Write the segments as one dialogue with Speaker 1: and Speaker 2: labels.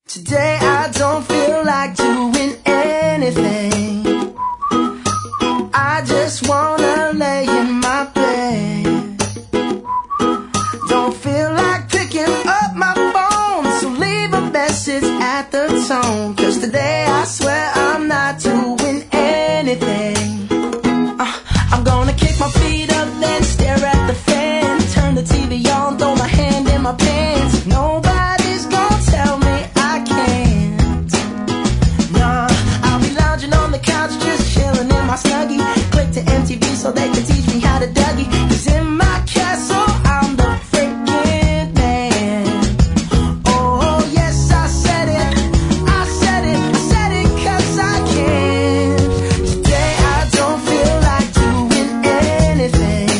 Speaker 1: Today I don't feel like doing anything. I just wanna lay in my bed. Don't feel like picking up my phone, so leave a message at the tone. 'Cause today I swear I'm not doing anything. I'm gonna kick my feet up, then stare at the fan. Turn the TV on, throw my hand in my pants. Nobody's gonna tell me I can't. Nah, I'll be lounging on the couch, just chilling in my Snuggie. Click to MTV so they can teach me how to Dougie. 'Cause in my castle, I'm the freaking man. Oh, yes, I said it. I said it, said it 'cause I can. Today I don't feel like doing anything.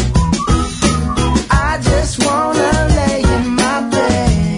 Speaker 1: I just wanna lay in my bed.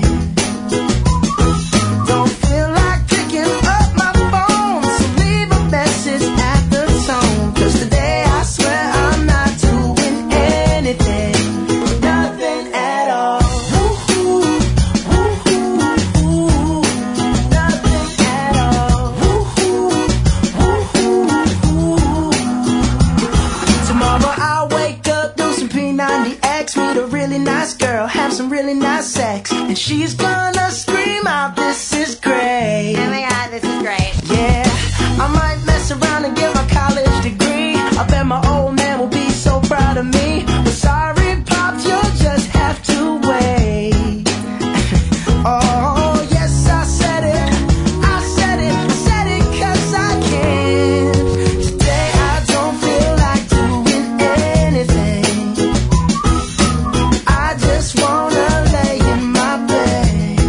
Speaker 1: Don't feel like picking up my phone, so leave a message at the tone. 'Cause today I swear I'm not doing anything. Nothing at all. Woo-hoo, woo-hoo, woo. Nothing at all. Woo-hoo, woo-hoo, woo. Tomorrow I'll wake up, do some P90X, meet a really nice girl, have some really nice sex, and she's gonna scream out, "This is great."
Speaker 2: Oh my god, this is great.
Speaker 1: Yeah, I might mess around and get my college degree. I bet my old man will be so proud of me. But sorry, Pops, you'll just have to wait. Oh, yes, I said it. I said it, said it 'cause I can. Today I don't feel like doing anything. I just wanna lay in my bed.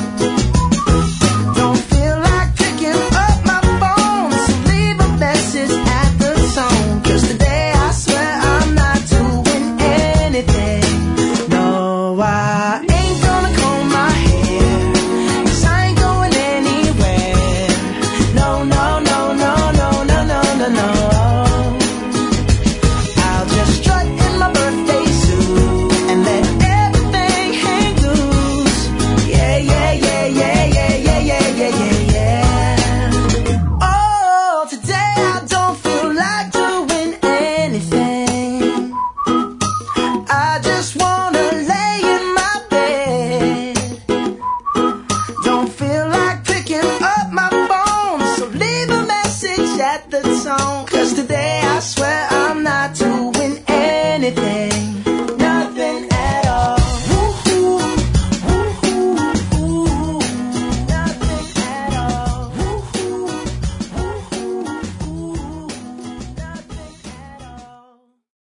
Speaker 1: Don't feel like picking up my phone, so leave a message at the tone. 'Cause today I swear I'm not doing anything. No, I ain't gonna comb my hair, 'cause I ain't going anywhere. No, no, no, no, no, no, no, no, no. I'll just strut in my birthday suit and let everything hang loose. Yeah, yeah, yeah, yeah, yeah, yeah, yeah, yeah, yeah, yeah. Oh, today I don't feel like doing anything. I just wanna lay in my bed. Don't feel like picking up my phone, so leave a message at the tone.